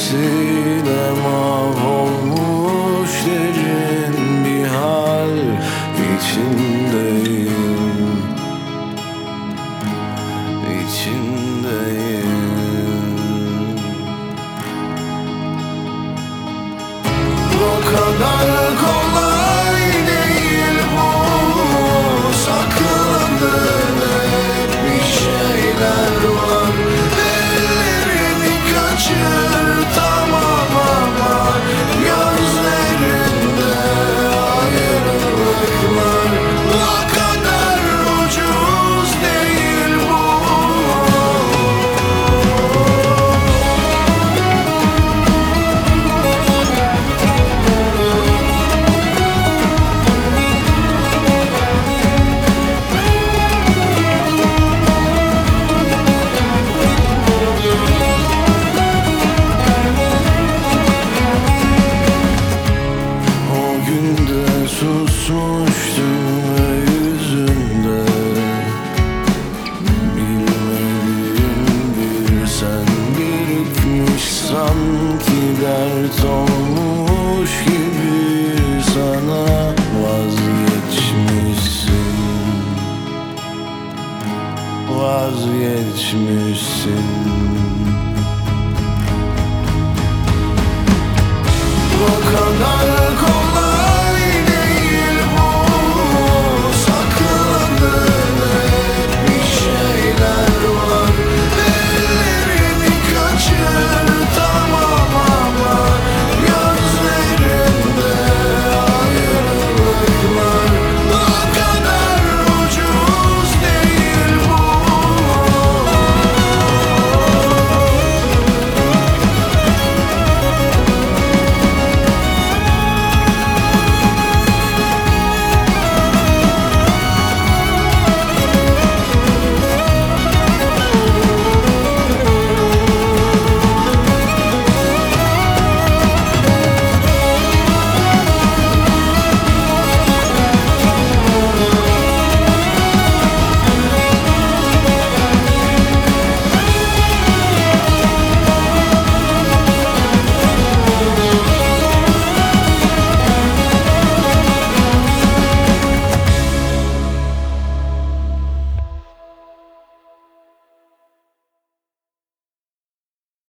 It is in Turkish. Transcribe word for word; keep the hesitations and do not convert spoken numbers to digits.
etkisiyle mahvolmuş derin bir hal içindeyim, içindeyim. O kadar kolay değil bu, sakladığın hep bir şeyler var. Ellerini kaçır tamam ama gözlerinde ayrılıklar. O kadar ucuz değil bu. Susmuştum ve yüzünde bilmediğim bir sen birikmiş, sanki dert olmuş gibi. Sana vazgeçmişsin, vazgeçmişsin.